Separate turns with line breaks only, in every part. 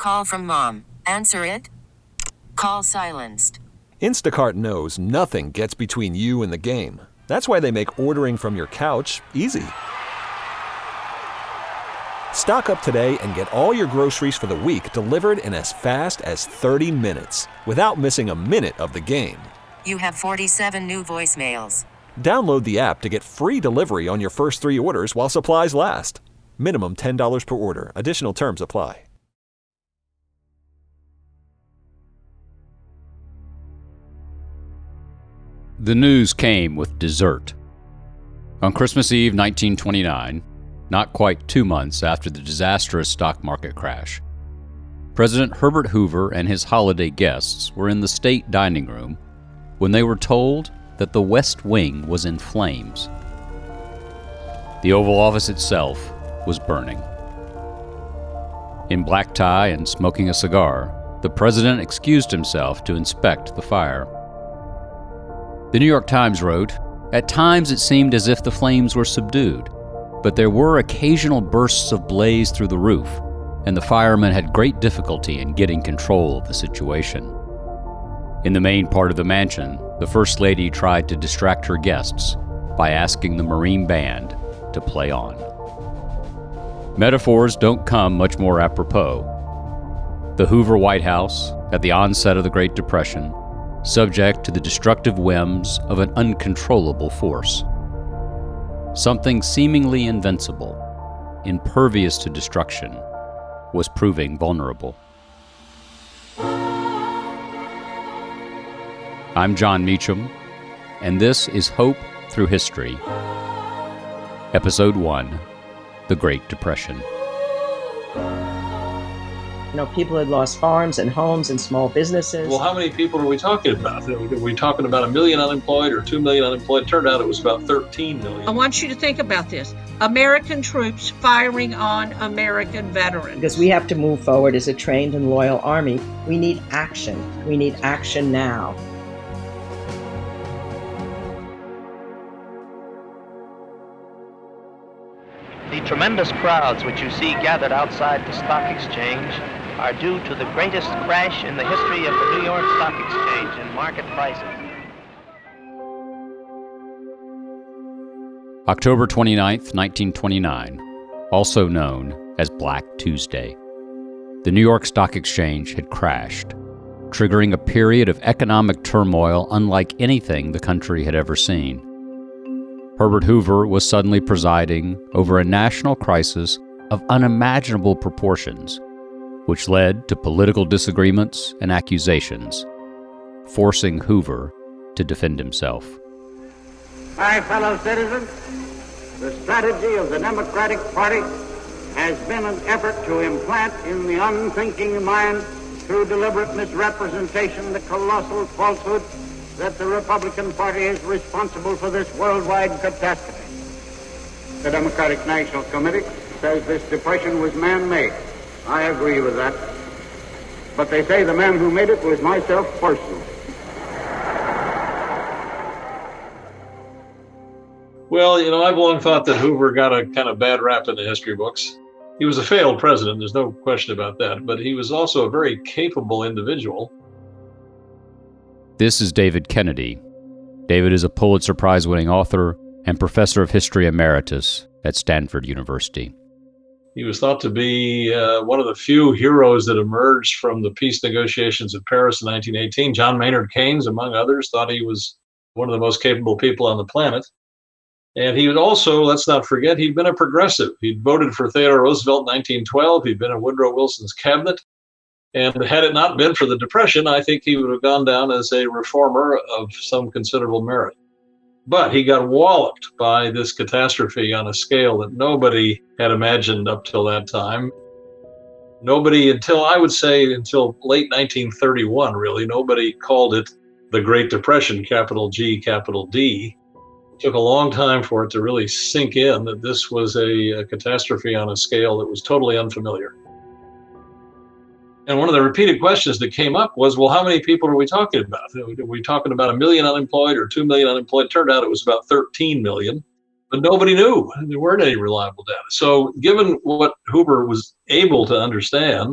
Call from mom. Answer it. Call silenced.
Instacart knows nothing gets between you and the game. That's why they make ordering from your couch easy. Stock up today and get all your groceries for the week delivered in as fast as 30 minutes without missing a minute of the game.
You have 47 new voicemails.
Download the app to get free delivery on your first 3 orders while supplies last. Minimum $10 per order. Additional terms apply.
The news came with dessert. On Christmas Eve 1929, not quite 2 months after the disastrous stock market crash, President Herbert Hoover and his holiday guests were in the state dining room when they were told that the West Wing was in flames. The Oval Office itself was burning. In black tie and smoking a cigar, the president excused himself to inspect the fire. The New York Times wrote, "At times it seemed as if the flames were subdued, but there were occasional bursts of blaze through the roof, and the firemen had great difficulty in getting control of the situation." In the main part of the mansion, the First Lady tried to distract her guests by asking the Marine Band to play on. Metaphors don't come much more apropos. The Hoover White House, at the onset of the Great Depression, subject to the destructive whims of an uncontrollable force. Something seemingly invincible, impervious to destruction, was proving vulnerable. I'm John Meacham, and this is Hope Through History, Episode 1, The Great Depression.
People had lost farms and homes and small businesses.
Well, how many people are we talking about? Are we talking about 1 million unemployed or 2 million unemployed? It turned out it was about 13 million.
I want you to think about this. American troops firing on American veterans.
Because we have to move forward as a trained and loyal army. We need action. We need action now.
The tremendous crowds which you see gathered outside the stock exchange are due to the greatest crash in the history of the New York Stock Exchange in market prices.
October 29th, 1929, also known as Black Tuesday. The New York Stock Exchange had crashed, triggering a period of economic turmoil unlike anything the country had ever seen. Herbert Hoover was suddenly presiding over a national crisis of unimaginable proportions, which led to political disagreements and accusations, forcing Hoover to defend himself.
My fellow citizens, the strategy of the Democratic Party has been an effort to implant in the unthinking mind, through deliberate misrepresentation, the colossal falsehood that the Republican Party is responsible for this worldwide catastrophe. The Democratic National Committee says this depression was man-made. I agree with that. But they say the man who made it was myself personally.
Well, I've long thought that Hoover got a kind of bad rap in the history books. He was a failed president, there's no question about that, but he was also a very capable individual.
This is David Kennedy. David is a Pulitzer Prize-winning author and professor of history emeritus at Stanford University.
He was thought to be one of the few heroes that emerged from the peace negotiations of Paris in 1918. John Maynard Keynes, among others, thought he was one of the most capable people on the planet. And he would also, let's not forget, he'd been a progressive. He'd voted for Theodore Roosevelt in 1912. He'd been in Woodrow Wilson's cabinet. And had it not been for the Depression, I think he would have gone down as a reformer of some considerable merit. But he got walloped by this catastrophe on a scale that nobody had imagined up till that time. Nobody, until late 1931, really, nobody called it the Great Depression, capital G, capital D. It took a long time for it to really sink in that this was a catastrophe on a scale that was totally unfamiliar. And one of the repeated questions that came up was, well, how many people are we talking about? Are we talking about 1 million unemployed or 2 million unemployed? Turned out it was about 13 million, but nobody knew. There weren't any reliable data. So given what Hoover was able to understand,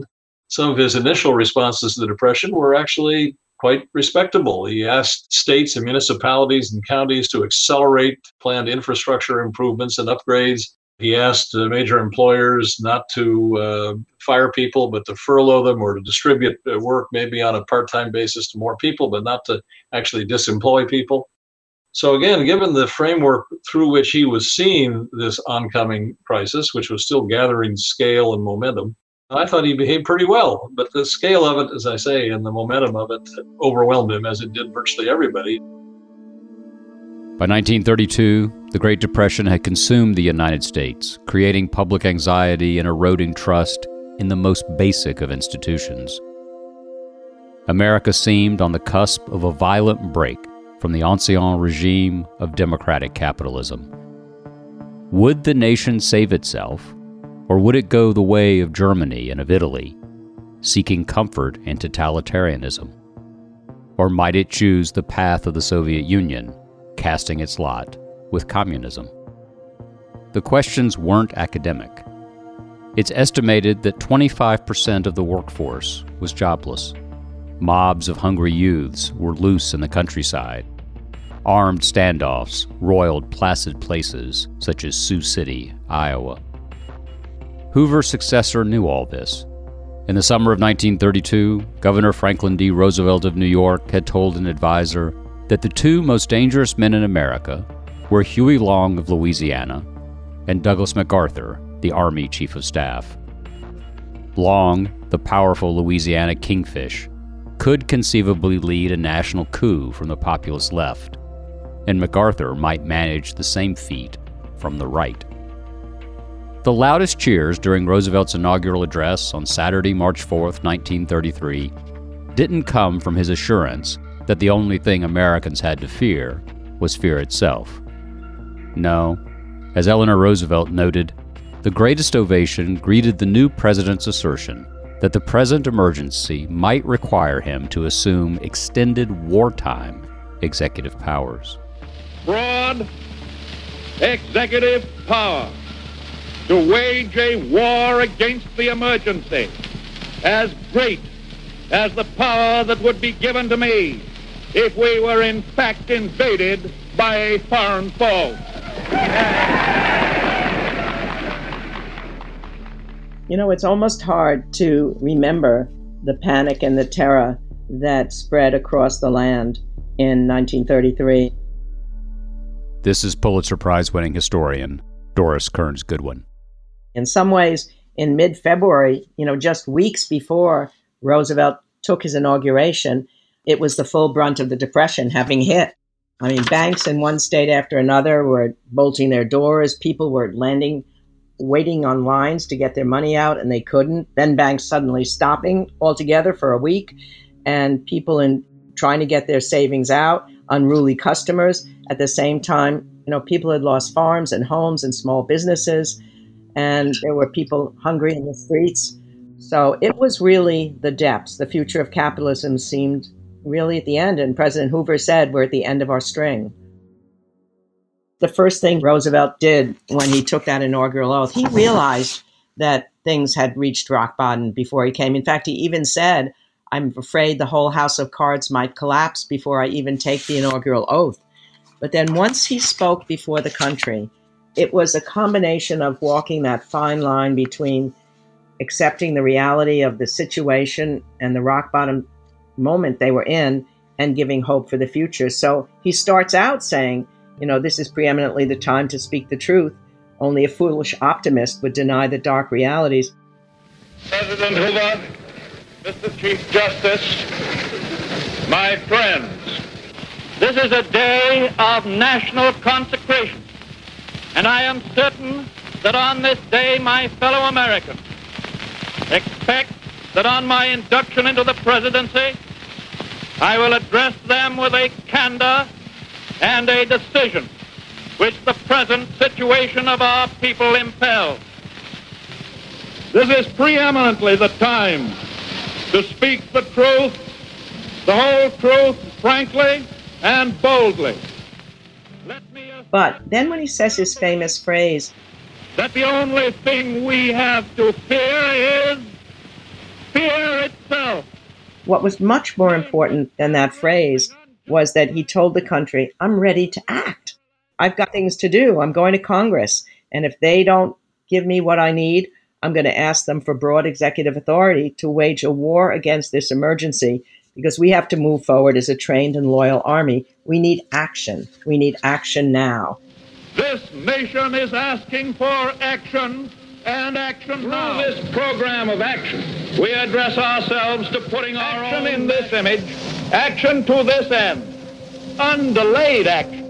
some of his initial responses to the Depression were actually quite respectable. He asked states and municipalities and counties to accelerate planned infrastructure improvements and upgrades. He asked major employers not to fire people, but to furlough them or to distribute work maybe on a part-time basis to more people, but not to actually disemploy people. So again, given the framework through which he was seeing this oncoming crisis, which was still gathering scale and momentum, I thought he behaved pretty well. But the scale of it, as I say, and the momentum of it overwhelmed him, as it did virtually everybody.
By 1932, the Great Depression had consumed the United States, creating public anxiety and eroding trust in the most basic of institutions. America seemed on the cusp of a violent break from the ancien regime of democratic capitalism. Would the nation save itself, or would it go the way of Germany and of Italy, seeking comfort in totalitarianism? Or might it choose the path of the Soviet Union, casting its lot with communism? The questions weren't academic. It's estimated that 25% of the workforce was jobless. Mobs of hungry youths were loose in the countryside. Armed standoffs roiled placid places such as Sioux City, Iowa. Hoover's successor knew all this. In the summer of 1932, Governor Franklin D. Roosevelt of New York had told an advisor that the two most dangerous men in America were Huey Long of Louisiana and Douglas MacArthur, the Army Chief of Staff. Long, the powerful Louisiana kingfish, could conceivably lead a national coup from the populist left, and MacArthur might manage the same feat from the right. The loudest cheers during Roosevelt's inaugural address on Saturday, March 4th, 1933, didn't come from his assurance that the only thing Americans had to fear was fear itself. No, as Eleanor Roosevelt noted, the greatest ovation greeted the new president's assertion that the present emergency might require him to assume extended wartime executive powers.
Broad executive power to wage a war against the emergency, as great as the power that would be given to me if we were in fact invaded by a foreign foe.
You know, it's almost hard to remember the panic and the terror that spread across the land in 1933.
This is Pulitzer Prize-winning historian Doris Kearns Goodwin.
In some ways, in mid-February, just weeks before Roosevelt took his inauguration, it was the full brunt of the Depression having hit. I mean, banks in one state after another were bolting their doors. People were waiting on lines to get their money out, and they couldn't. Then banks suddenly stopping altogether for a week, and people trying to get their savings out, unruly customers. At the same time, people had lost farms and homes and small businesses, and there were people hungry in the streets. So it was really the depths. The future of capitalism seemed really at the end, and President Hoover said, we're at the end of our string. The first thing Roosevelt did when he took that inaugural oath, he realized that things had reached rock bottom before he came. In fact, he even said, I'm afraid the whole house of cards might collapse before I even take the inaugural oath. But then once he spoke before the country, it was a combination of walking that fine line between accepting the reality of the situation and the rock bottom moment they were in and giving hope for the future. So he starts out saying, this is preeminently the time to speak the truth. Only a foolish optimist would deny the dark realities.
President Hoover, Mr. Chief Justice, my friends, this is a day of national consecration, and I am certain that on this day my fellow Americans expect that on my induction into the presidency, I will address them with a candor and a decision which the present situation of our people impels. This is preeminently the time to speak the truth, the whole truth, frankly and boldly.
But then when he says his famous phrase,
that the only thing we have to fear is fear
what was much more important than that phrase was that he told the country, I'm ready to act. I've got things to do. I'm going to Congress. And if they don't give me what I need, I'm going to ask them for broad executive authority to wage a war against this emergency, because we have to move forward as a trained and loyal army. We need action. We need action now.
This nation is asking for action, and action now. Through this program of action, we address ourselves to putting our action in this image, action to this end, undelayed action.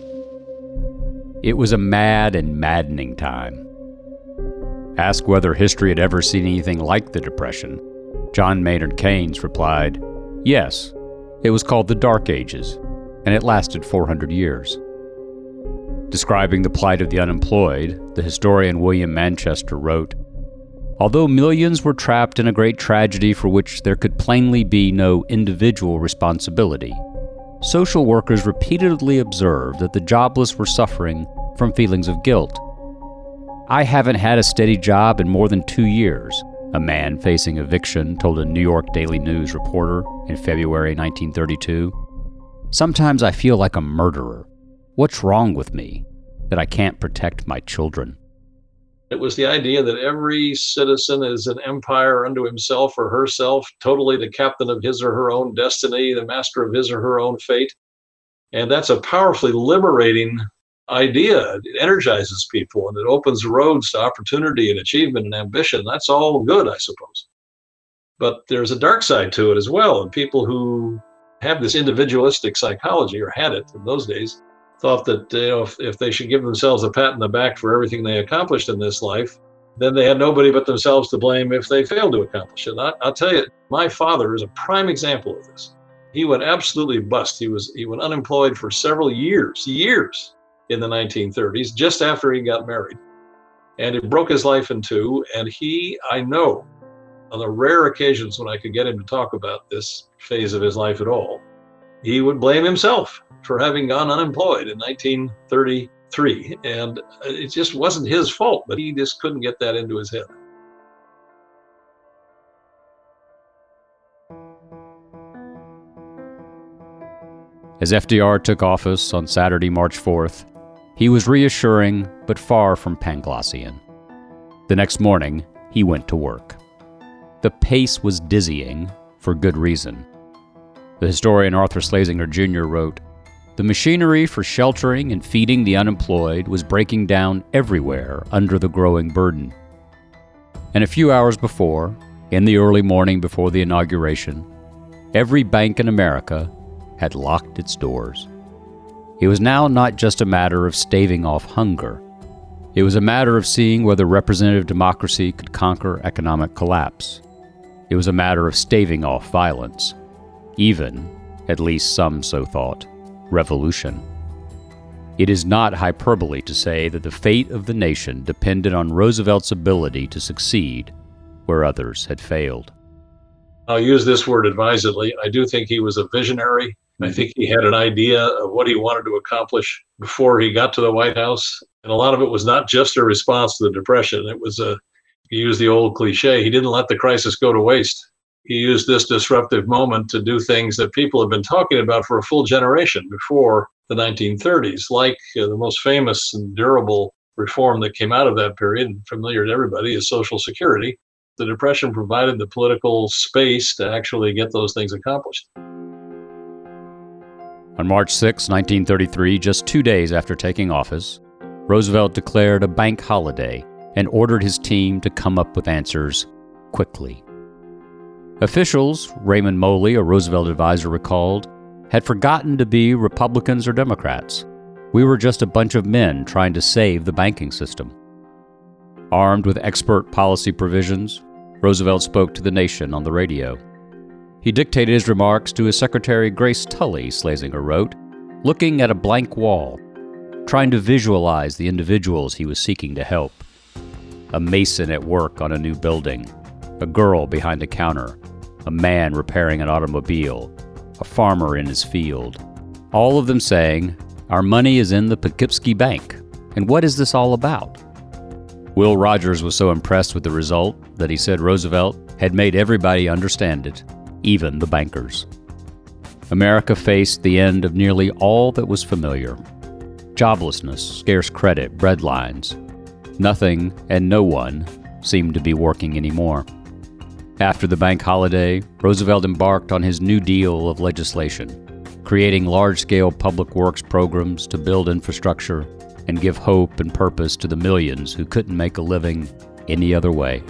It was a mad and maddening time. Asked whether history had ever seen anything like the Depression, John Maynard Keynes replied, yes, it was called the Dark Ages, and it lasted 400 years. Describing the plight of the unemployed, the historian William Manchester wrote, although millions were trapped in a great tragedy for which there could plainly be no individual responsibility, social workers repeatedly observed that the jobless were suffering from feelings of guilt. I haven't had a steady job in more than 2 years, a man facing eviction told a New York Daily News reporter in February 1932. Sometimes I feel like a murderer. What's wrong with me that I can't protect my children?
It was the idea that every citizen is an empire unto himself or herself, totally the captain of his or her own destiny, the master of his or her own fate. And that's a powerfully liberating idea. It energizes people and it opens roads to opportunity and achievement and ambition. That's all good, I suppose. But there's a dark side to it as well. And people who have this individualistic psychology, or had it in those days, thought that if they should give themselves a pat on the back for everything they accomplished in this life, then they had nobody but themselves to blame if they failed to accomplish it. I'll tell you, my father is a prime example of this. He went absolutely bust. He went unemployed for several years in the 1930s, just after he got married. And it broke his life in two. And I know, on the rare occasions when I could get him to talk about this phase of his life at all, he would blame himself for having gone unemployed in 1933. And it just wasn't his fault, but he just couldn't get that into his head.
As FDR took office on Saturday, March 4th, he was reassuring but far from Panglossian. The next morning, he went to work. The pace was dizzying, for good reason. The historian Arthur Schlesinger Jr. wrote, "The machinery for sheltering and feeding the unemployed was breaking down everywhere under the growing burden." And a few hours before, in the early morning before the inauguration, every bank in America had locked its doors. It was now not just a matter of staving off hunger. It was a matter of seeing whether representative democracy could conquer economic collapse. It was a matter of staving off violence. Even, at least some so thought, revolution. It is not hyperbole to say that the fate of the nation depended on Roosevelt's ability to succeed where others had failed.
I'll use this word advisedly. I do think he was a visionary. I think he had an idea of what he wanted to accomplish before he got to the White House. And a lot of it was not just a response to the Depression. It was he used the old cliche, he didn't let the crisis go to waste. He used this disruptive moment to do things that people have been talking about for a full generation before the 1930s, like the most famous and durable reform that came out of that period, familiar to everybody, is Social Security. The Depression provided the political space to actually get those things accomplished.
On March 6, 1933, just 2 days after taking office, Roosevelt declared a bank holiday and ordered his team to come up with answers quickly. Officials, Raymond Moley, a Roosevelt advisor, recalled, had forgotten to be Republicans or Democrats. We were just a bunch of men trying to save the banking system. Armed with expert policy provisions, Roosevelt spoke to the nation on the radio. He dictated his remarks to his secretary Grace Tully, Schlesinger wrote, looking at a blank wall, trying to visualize the individuals he was seeking to help. A mason at work on a new building, a girl behind a counter, a man repairing an automobile, a farmer in his field, all of them saying, "Our money is in the Poughkeepsie Bank, and what is this all about?" Will Rogers was so impressed with the result that he said Roosevelt had made everybody understand it. even the bankers. America faced the end of nearly all that was familiar. Joblessness, scarce credit, breadlines. Nothing and no one seemed to be working anymore. After the bank holiday, Roosevelt embarked on his New Deal of legislation, creating large-scale public works programs to build infrastructure and give hope and purpose to the millions who couldn't make a living any other way.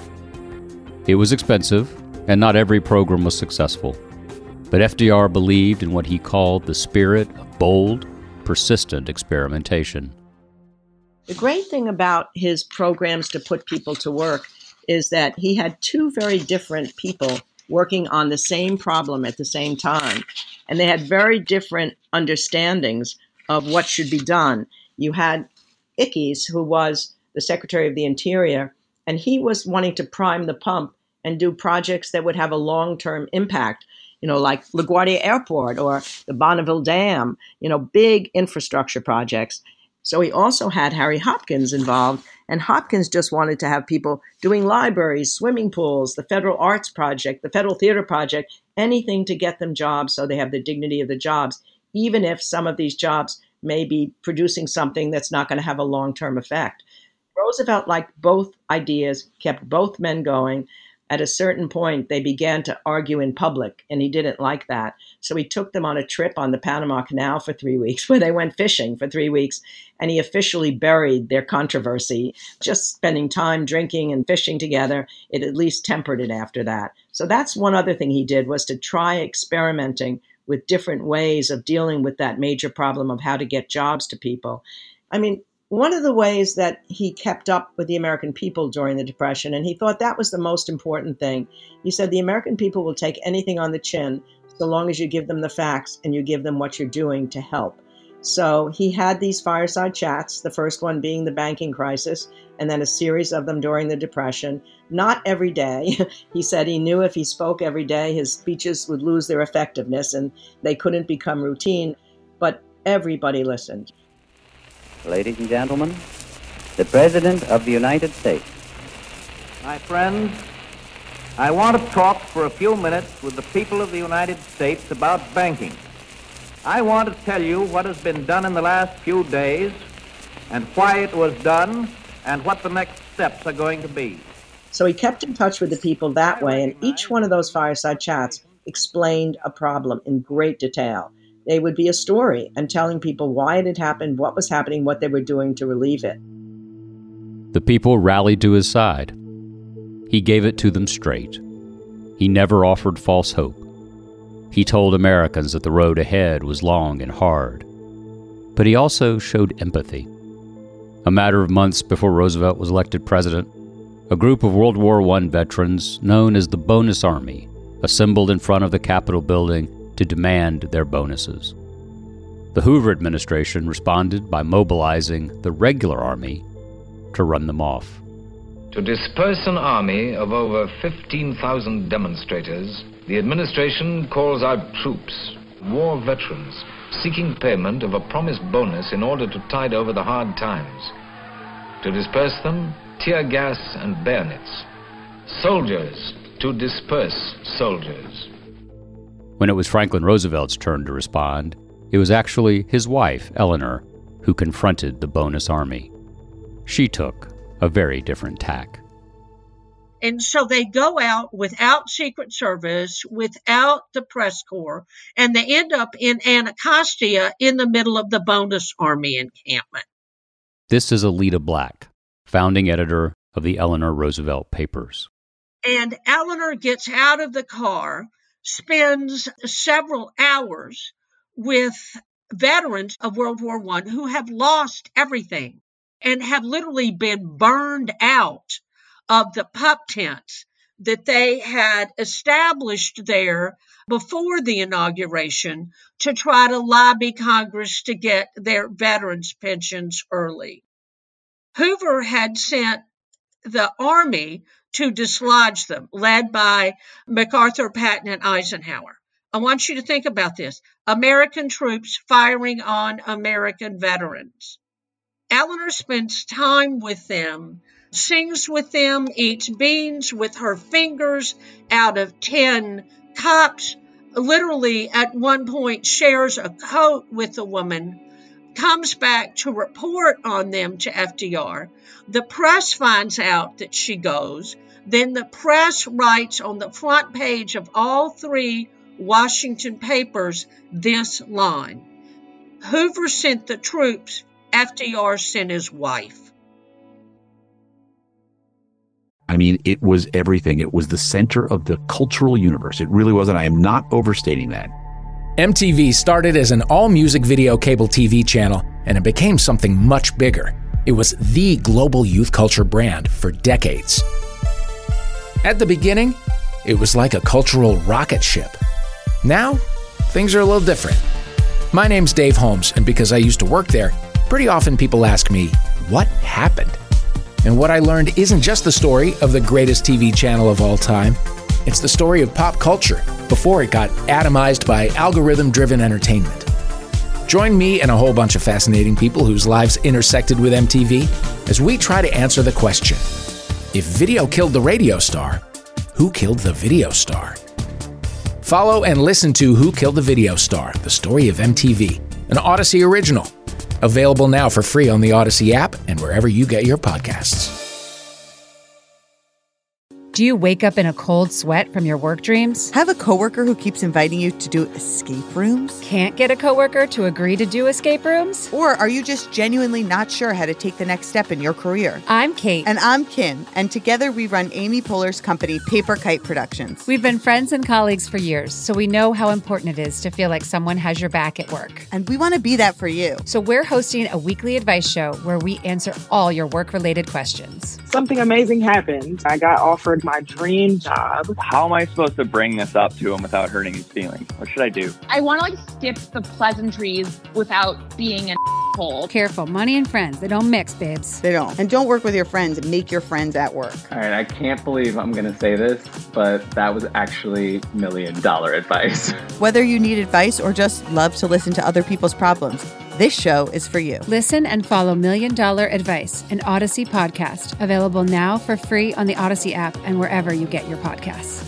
It was expensive, and not every program was successful. But FDR believed in what he called the spirit of bold, persistent experimentation.
The great thing about his programs to put people to work is that he had two very different people working on the same problem at the same time. And they had very different understandings of what should be done. You had Ickes, who was the Secretary of the Interior, and he was wanting to prime the pump and do projects that would have a long-term impact, like LaGuardia Airport or the Bonneville Dam, big infrastructure projects. So he also had Harry Hopkins involved, and Hopkins just wanted to have people doing libraries, swimming pools, the Federal Arts Project, the Federal Theater Project, anything to get them jobs so they have the dignity of the jobs, even if some of these jobs may be producing something that's not going to have a long-term effect. Roosevelt liked both ideas, kept both men going. At a certain point, they began to argue in public, and he didn't like that. So he took them on a trip on the Panama Canal for 3 weeks, where they went fishing for 3 weeks, and he officially buried their controversy. Just spending time drinking and fishing together, it at least tempered it after that. So that's one other thing he did, was to try experimenting with different ways of dealing with that major problem of how to get jobs to people. One of the ways that he kept up with the American people during the Depression, and he thought that was the most important thing, he said the American people will take anything on the chin so long as you give them the facts and you give them what you're doing to help. So he had these fireside chats, the first one being the banking crisis, and then a series of them during the Depression. Not every day. He said he knew if he spoke every day, his speeches would lose their effectiveness and they couldn't become routine, but everybody listened.
Ladies and gentlemen, the President of the United States.
My friends, I want to talk for a few minutes with the people of the United States about banking. I want to tell you what has been done in the last few days and why it was done and what the next steps are going to be.
So he kept in touch with the people that way, and each one of those fireside chats explained a problem in great detail. They would be a story and telling people why it had happened, what was happening, what they were doing to relieve it.
The people rallied to his side. He gave it to them straight. He never offered false hope. He told Americans that the road ahead was long and hard. But he also showed empathy. A matter of months before Roosevelt was elected president, a group of World War I veterans known as the Bonus Army assembled in front of the Capitol building to demand their bonuses. The Hoover administration responded by mobilizing the regular army to run them off.
To disperse an army of over 15,000 demonstrators, the administration calls out troops, war veterans, seeking payment of a promised bonus in order to tide over the hard times. To disperse them, tear gas and bayonets. Soldiers to disperse soldiers.
When it was Franklin Roosevelt's turn to respond, it was actually his wife, Eleanor, who confronted the Bonus Army. She took a very different tack.
And so they go out without Secret Service, without the press corps, and they end up in Anacostia in the middle of the Bonus Army encampment.
This is Alida Black, founding editor of the Eleanor Roosevelt Papers.
And Eleanor gets out of the car, spends several hours with veterans of World War I who have lost everything and have literally been burned out of the pup tents that they had established there before the inauguration to try to lobby Congress to get their veterans' pensions early. Hoover had sent the Army to dislodge them, led by MacArthur, Patton, and Eisenhower. I want you to think about this. American troops firing on American veterans. Eleanor spends time with them sings with them, eats beans with her fingers out of 10 cups, literally at one point shares a coat with a woman, comes back to report on them to FDR. The press finds out that she goes. Then the press writes on the front page of all 3 Washington papers this line: Hoover sent the troops, FDR sent his wife.
I mean, it was everything. It was the center of the cultural universe. It really was, and I am not overstating that.
MTV started as an all-music video cable TV channel, and it became something much bigger. It was the global youth culture brand for decades. At the beginning, it was like a cultural rocket ship. Now, things are a little different. My name's Dave Holmes, and because I used to work there, pretty often people ask me, what happened? And what I learned isn't just the story of the greatest TV channel of all time. It's the story of pop culture before it got atomized by algorithm-driven entertainment. Join me and a whole bunch of fascinating people whose lives intersected with MTV as we try to answer the question, if video killed the radio star, who killed the video star? Follow and listen to Who Killed the Video Star? The Story of MTV, an Odyssey original. Available now for free on the Odyssey app and wherever you get your podcasts.
Do you wake up in a cold sweat from your work dreams?
Have a coworker who keeps inviting you to do escape rooms?
Can't get a coworker to agree to do escape rooms?
Or are you just genuinely not sure how to take the next step in your career?
I'm Kate.
And I'm Kim. And together we run Amy Poehler's company, Paper Kite Productions.
We've been friends and colleagues for years, so we know how important it is to feel like someone has your back at work.
And we want to be that for you.
So we're hosting a weekly advice show where we answer all your work-related questions.
Something amazing happened. I got offered my dream job.
How am I supposed to bring this up to him without hurting his feelings? What should I do?
I want to skip the pleasantries without being an asshole.
Careful, money and friends, they don't mix, babes.
They don't. And don't work with your friends and make your friends at work.
All right, I can't believe I'm going to say this, but that was actually $1 million advice.
Whether you need advice or just love to listen to other people's problems, this show is for you.
Listen and follow $1 Million Advice, an Odyssey podcast, available now for free on the Odyssey app and wherever you get your podcasts.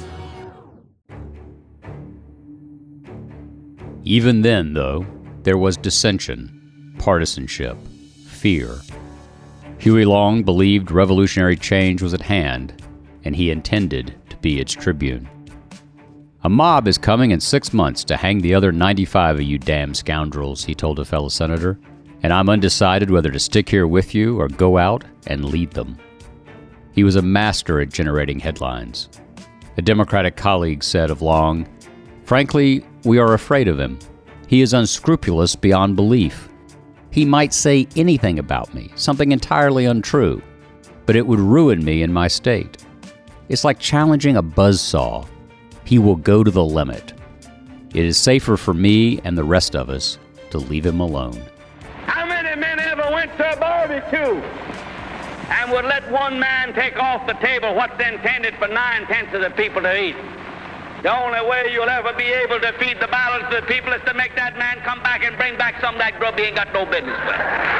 Even then, though, there was dissension, partisanship, fear. Huey Long believed revolutionary change was at hand, and he intended to be its tribune. A mob is coming in 6 months to hang the other 95 of you damn scoundrels, he told a fellow senator, and I'm undecided whether to stick here with you or go out and lead them. He was a master at generating headlines. A Democratic colleague said of Long, "Frankly, we are afraid of him. He is unscrupulous beyond belief. He might say anything about me, something entirely untrue, but it would ruin me in my state. It's like challenging a buzzsaw. He will go to the limit. It is safer for me and the rest of us to leave him alone."
How many men ever went to a barbecue and would let one man take off the table what's intended for 9/10 of the people to eat? The only way you'll ever be able to feed the balance of the people is to make that man come back and bring back some of that grub he ain't got no business with.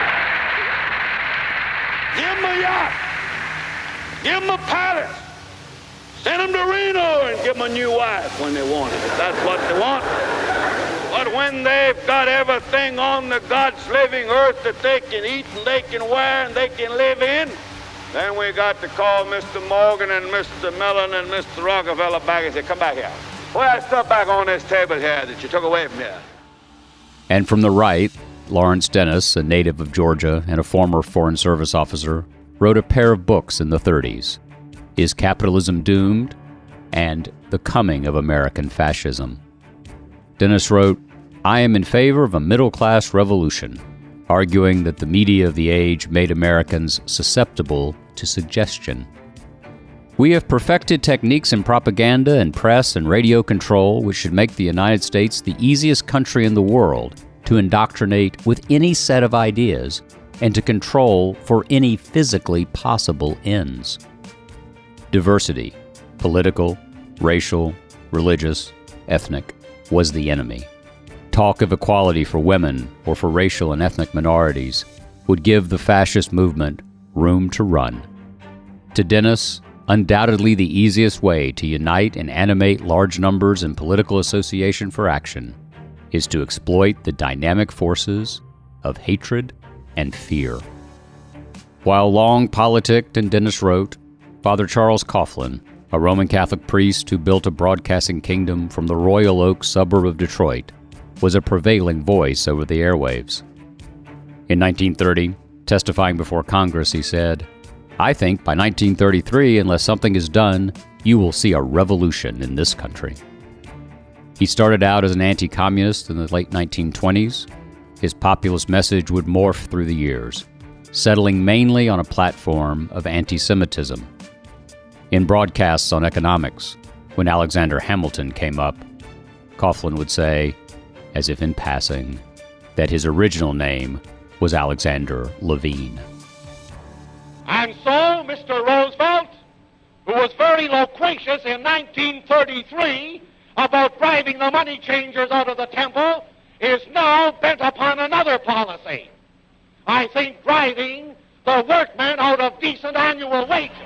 Give him a yacht. Give him a palace. Send them to Reno and give them a new wife when they want it, if that's what they want. But when they've got everything on the God's living earth that they can eat and they can wear and they can live in, then we got to call Mr. Morgan and Mr. Mellon and Mr. Rockefeller back and say, come back here. Put that stuff back on this table here that you took away from here.
And from the right, Lawrence Dennis, a native of Georgia and a former Foreign Service officer, wrote a pair of books in the 30s. Is Capitalism Doomed? And The Coming of American Fascism. Dennis wrote, I am in favor of a middle-class revolution, arguing that the media of the age made Americans susceptible to suggestion. We have perfected techniques in propaganda and press and radio control which should make the United States the easiest country in the world to indoctrinate with any set of ideas and to control for any physically possible ends. Diversity, political, racial, religious, ethnic, was the enemy. Talk of equality for women or for racial and ethnic minorities would give the fascist movement room to run. To Dennis, undoubtedly the easiest way to unite and animate large numbers in political association for action is to exploit the dynamic forces of hatred and fear. While long politicked and Dennis wrote, Father Charles Coughlin, a Roman Catholic priest who built a broadcasting kingdom from the Royal Oak suburb of Detroit, was a prevailing voice over the airwaves. In 1930, testifying before Congress, he said, "I think by 1933, unless something is done, you will see a revolution in this country." He started out as an anti-communist in the late 1920s. His populist message would morph through the years, settling mainly on a platform of anti-Semitism. In broadcasts on economics, when Alexander Hamilton came up, Coughlin would say, as if in passing, that his original name was Alexander Levine.
And so, Mr. Roosevelt, who was very loquacious in 1933 about driving the money changers out of the temple, is now bent upon another policy. I think driving the workmen out of decent annual wages.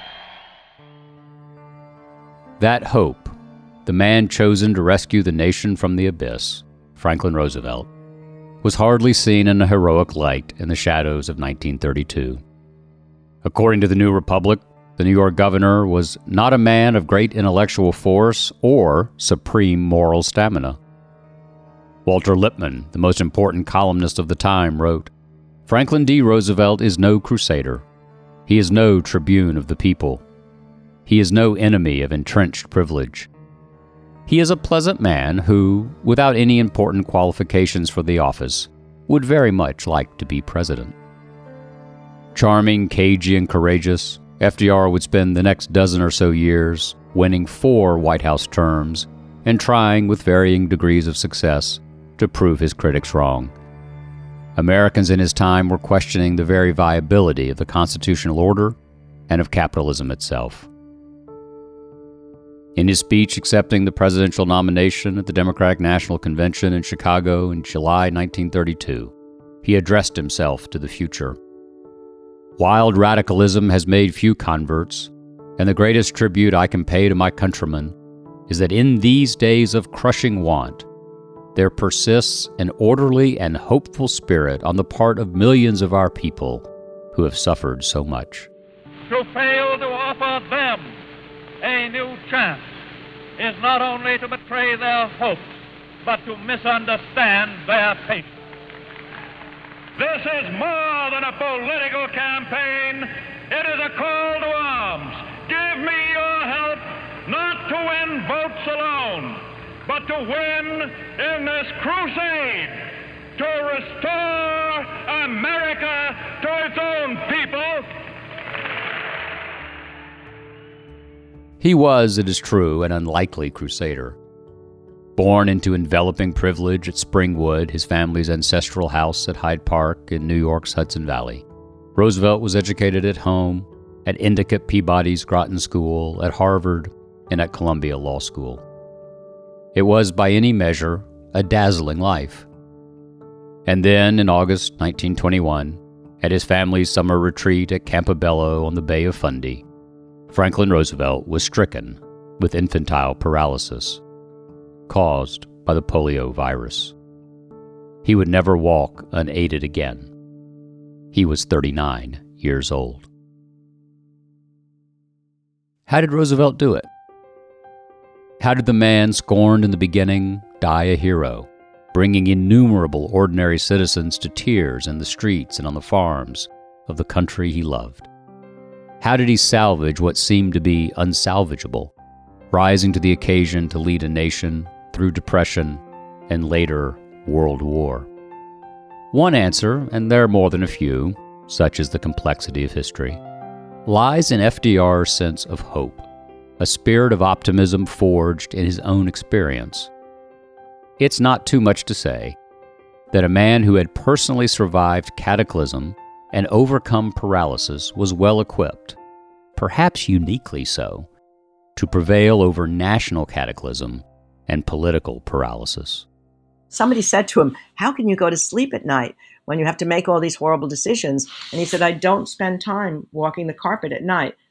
That hope, the man chosen to rescue the nation from the abyss, Franklin Roosevelt, was hardly seen in a heroic light in the shadows of 1932. According to the New Republic, the New York governor was not a man of great intellectual force or supreme moral stamina. Walter Lippmann, the most important columnist of the time, wrote, "Franklin D. Roosevelt is no crusader. He is no tribune of the people. He is no enemy of entrenched privilege. He is a pleasant man who, without any important qualifications for the office, would very much like to be president." Charming, cagey, and courageous, FDR would spend the next dozen or so years winning 4 White House terms and trying with varying degrees of success to prove his critics wrong. Americans in his time were questioning the very viability of the constitutional order and of capitalism itself. In his speech accepting the presidential nomination at the Democratic National Convention in Chicago in July 1932, he addressed himself to the future. "Wild radicalism has made few converts, and the greatest tribute I can pay to my countrymen is that in these days of crushing want, there persists an orderly and hopeful spirit on the part of millions of our people who have suffered so much."
To fail to offer them a new chance is not only to betray their hopes, but to misunderstand their patience. This is more than a political campaign. It is a call to arms. Give me your help, not to win votes alone, but to win in this crusade to restore America to its own people.
He was, it is true, an unlikely crusader. Born into enveloping privilege at Springwood, his family's ancestral house at Hyde Park in New York's Hudson Valley, Roosevelt was educated at home, at Endicott Peabody's Groton School, at Harvard, and at Columbia Law School. It was, by any measure, a dazzling life. And then, in August 1921, at his family's summer retreat at Campobello on the Bay of Fundy, Franklin Roosevelt was stricken with infantile paralysis, caused by the polio virus. He would never walk unaided again. He was 39 years old. How did Roosevelt do it? How did the man scorned in the beginning die a hero, bringing innumerable ordinary citizens to tears in the streets and on the farms of the country he loved? How did he salvage what seemed to be unsalvageable, rising to the occasion to lead a nation through depression and later World War? One answer, and there are more than a few, such is the complexity of history, lies in FDR's sense of hope, a spirit of optimism forged in his own experience. It's not too much to say that a man who had personally survived cataclysm and overcome paralysis was well equipped, perhaps uniquely so, to prevail over national cataclysm and political paralysis.
Somebody said to him, "How can you go to sleep at night when you have to make all these horrible decisions?" And he said, "I don't spend time walking the carpet at night.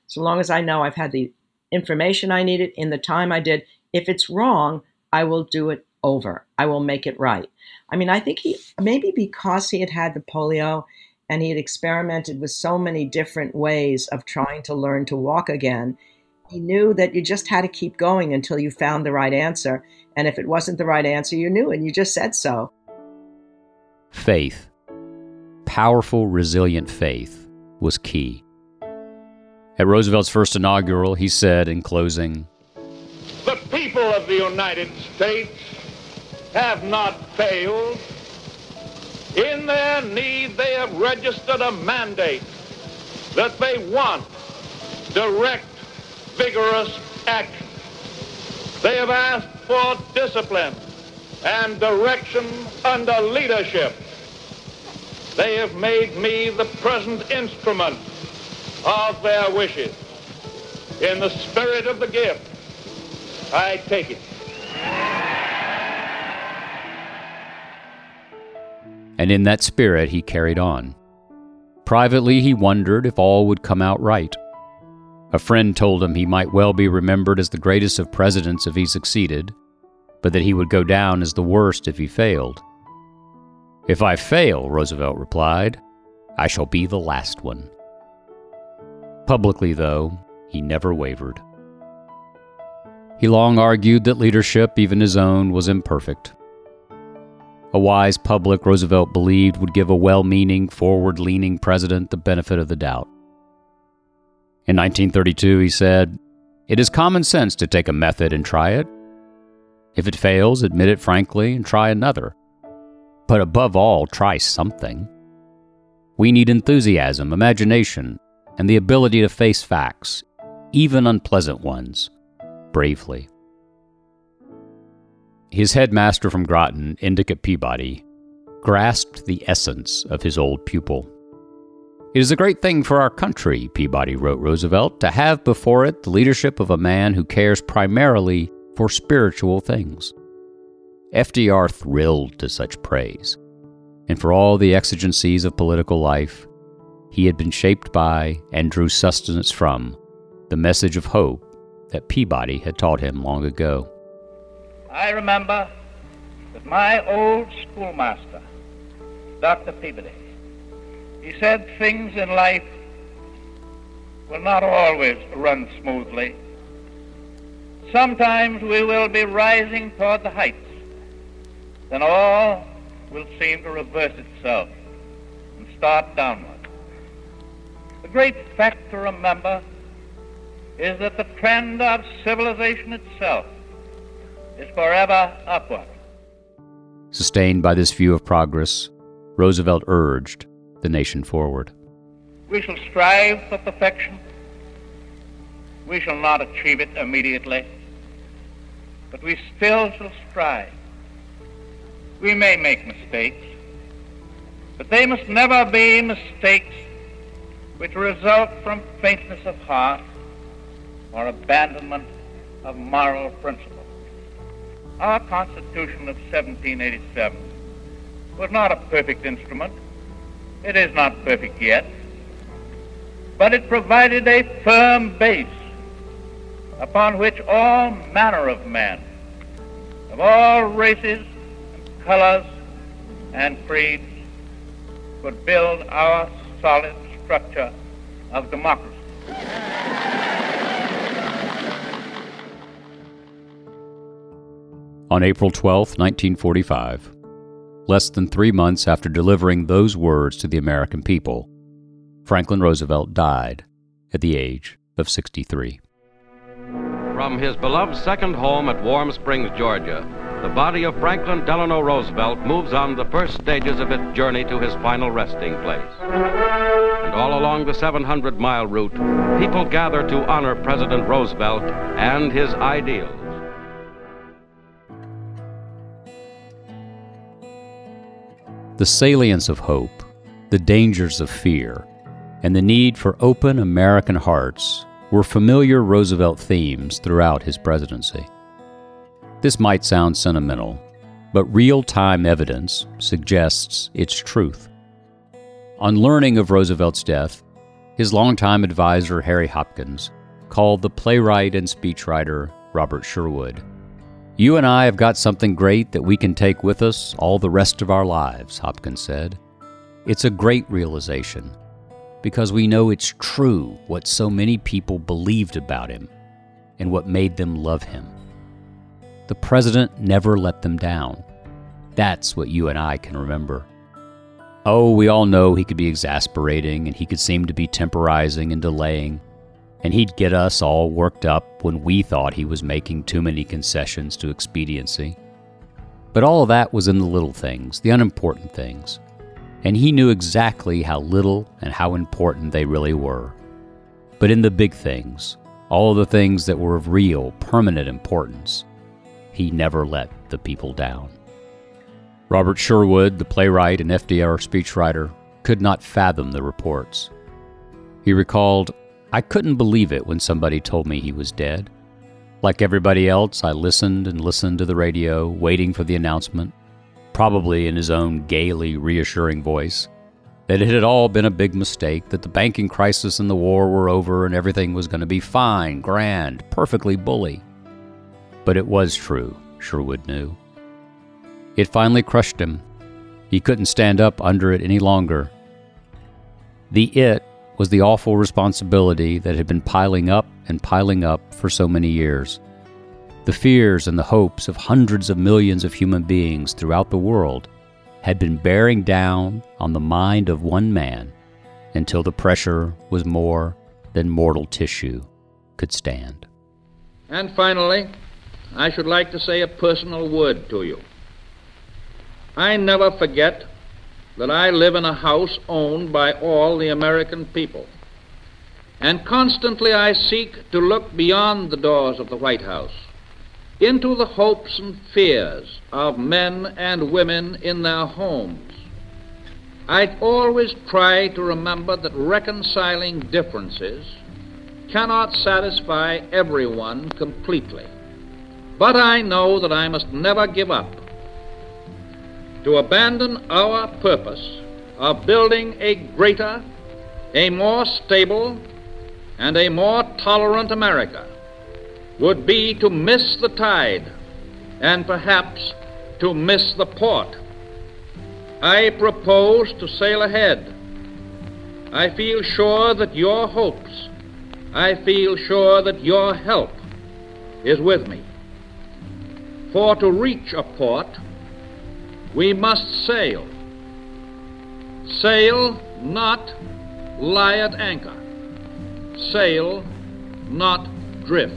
So long as I know I've had the information I needed in the time I did, if it's wrong, I will do it over. I will make it right. I mean, I think maybe because he had had the polio and he had experimented with so many different ways of trying to learn to walk again, he knew that you just had to keep going until you found the right answer. And if it wasn't the right answer, you knew, and you just said so.
Faith, powerful, resilient faith, was key. At Roosevelt's first inaugural, he said in closing,
"The people of the United States have not failed. In their need, they have registered a mandate that they want direct, vigorous action. They have asked for discipline and direction under leadership. They have made me the present instrument of their wishes. In the spirit of the gift, I take it."
And in that spirit, he carried on. Privately, he wondered if all would come out right. A friend told him he might well be remembered as the greatest of presidents if he succeeded, but that he would go down as the worst if he failed. "If I fail," Roosevelt replied, "I shall be the last one." Publicly, though, he never wavered. He long argued that leadership, even his own, was imperfect. A wise public, Roosevelt believed, would give a well-meaning, forward-leaning president the benefit of the doubt. In 1932, he said, "It is common sense to take a method and try it. If it fails, admit it frankly and try another. But above all, try something. We need enthusiasm, imagination, and the ability to face facts, even unpleasant ones, bravely." His headmaster from Groton, Endicott Peabody, grasped the essence of his old pupil. "It is a great thing for our country," Peabody wrote Roosevelt, "to have before it the leadership of a man who cares primarily for spiritual things." FDR thrilled to such praise, and for all the exigencies of political life, he had been shaped by and drew sustenance from the message of hope that Peabody had taught him long ago.
I remember that my old schoolmaster, Dr. Peabody, he said things in life will not always run smoothly. Sometimes we will be rising toward the heights, then all will seem to reverse itself and start downward. The great fact to remember is that the trend of civilization itself is forever upward.
Sustained by this view of progress, Roosevelt urged the nation forward.
We shall strive for perfection. We shall not achieve it immediately, but we still shall strive. We may make mistakes, but they must never be mistakes which result from faintness of heart or abandonment of moral principles. Our Constitution of 1787 was not a perfect instrument. It is not perfect yet, but it provided a firm base upon which all manner of men, of all races and colors and creeds, could build our solid structure of democracy.
On April 12, 1945, less than 3 months after delivering those words to the American people, Franklin Roosevelt died at the age of 63.
From his beloved second home at Warm Springs, Georgia, the body of Franklin Delano Roosevelt moves on the first stages of its journey to his final resting place. And all along the 700-mile route, people gather to honor President Roosevelt and his ideals.
The salience of hope, the dangers of fear, and the need for open American hearts were familiar Roosevelt themes throughout his presidency. This might sound sentimental, but real-time evidence suggests its truth. On learning of Roosevelt's death, his longtime advisor Harry Hopkins called the playwright and speechwriter Robert Sherwood. "You and I have got something great that we can take with us all the rest of our lives," Hopkins said. "It's a great realization, because we know it's true what so many people believed about him and what made them love him. The president never let them down. That's what you and I can remember. Oh, we all know he could be exasperating, and he could seem to be temporizing and delaying, and he'd get us all worked up when we thought he was making too many concessions to expediency. But all of that was in the little things, the unimportant things, and he knew exactly how little and how important they really were. But in the big things, all of the things that were of real, permanent importance, he never let the people down." Robert Sherwood, the playwright and FDR speechwriter, could not fathom the reports. He recalled, "I couldn't believe it when somebody told me he was dead. Like everybody else, I listened and listened to the radio, waiting for the announcement, probably in his own gaily reassuring voice, that it had all been a big mistake, that the banking crisis and the war were over and everything was going to be fine, grand, perfectly bully." But it was true, Sherwood knew. It finally crushed him. He couldn't stand up under it any longer. The it was the awful responsibility that had been piling up for so many years. The fears and the hopes of hundreds of millions of human beings throughout the world had been bearing down on the mind of one man until the pressure was more than mortal tissue could stand.
And finally, I should like to say a personal word to you. I never forget that I live in a house owned by all the American people. And constantly I seek to look beyond the doors of the White House, into the hopes and fears of men and women in their homes. I always try to remember that reconciling differences cannot satisfy everyone completely. But I know that I must never give up. To abandon our purpose of building a greater, a more stable, and a more tolerant America would be to miss the tide and perhaps to miss the port. I propose to sail ahead. I feel sure that your hopes, I feel sure that your help is with me. For to reach a port, we must sail. Sail, not lie at anchor. Sail, not drift.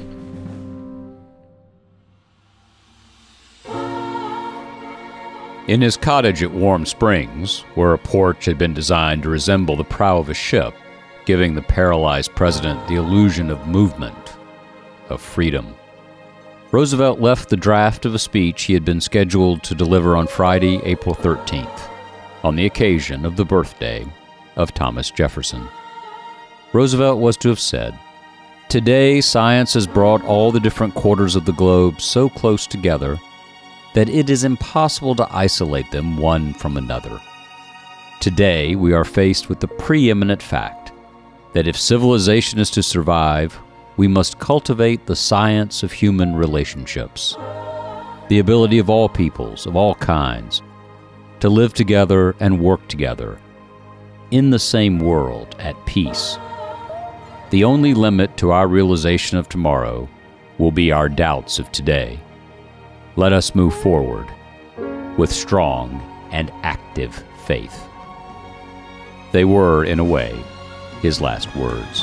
In his cottage at Warm Springs, where a porch had been designed to resemble the prow of a ship, giving the paralyzed president the illusion of movement, of freedom, Roosevelt left the draft of a speech he had been scheduled to deliver on Friday, April 13th, on the occasion of the birthday of Thomas Jefferson. Roosevelt was to have said, "Today, science has brought all the different quarters of the globe so close together that it is impossible to isolate them one from another. Today, we are faced with the preeminent fact that if civilization is to survive, we must cultivate the science of human relationships, the ability of all peoples, of all kinds, to live together and work together, in the same world, at peace. The only limit to our realization of tomorrow will be our doubts of today. Let us move forward with strong and active faith." They were, in a way, his last words.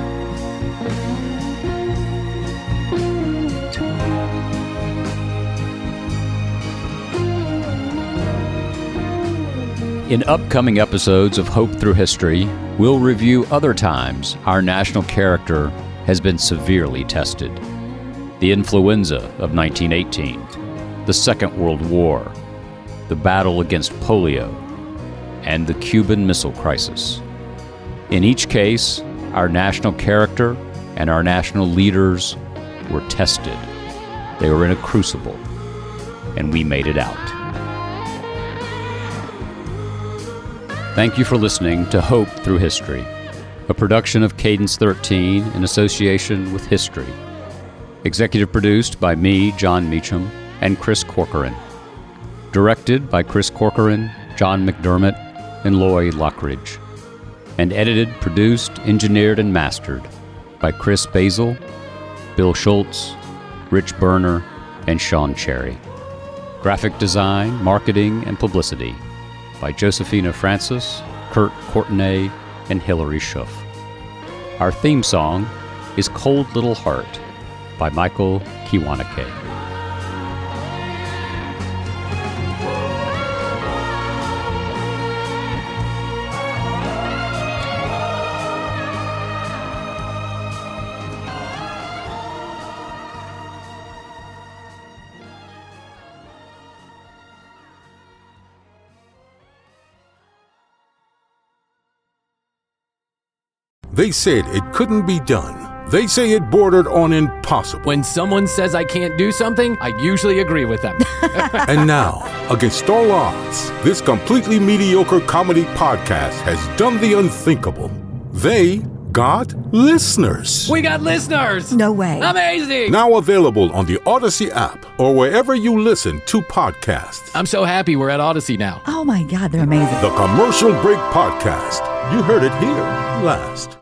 In upcoming episodes of Hope Through History, we'll review other times our national character has been severely tested. The influenza of 1918, the Second World War, the battle against polio, and the Cuban Missile Crisis. In each case, our national character and our national leaders were tested. They were in a crucible, and we made it out. Thank you for listening to Hope Through History. a production of Cadence 13 in association with History. Executive produced by me, John Meacham, and Chris Corcoran. Directed by Chris Corcoran, John McDermott, and Loy Lockridge. And edited, produced, engineered, and mastered by Chris Basil, Bill Schultz, Rich Berner, and Sean Cherry. Graphic design, marketing, and publicity by Josephina Francis, Kurt Courtenay, and Hilary Schuff. Our theme song is Cold Little Heart by Michael Kiwanike.
They said it couldn't be done. They say it bordered on impossible.
When someone says I can't do something, I usually agree with them.
And now, against all odds, this completely mediocre comedy podcast has done the unthinkable. They got listeners.
We got listeners!
No way.
Amazing!
Now available on the Odyssey app or wherever you listen to podcasts.
I'm so happy we're at Odyssey now.
Oh my God, they're amazing.
The Commercial Break Podcast. You heard it here last.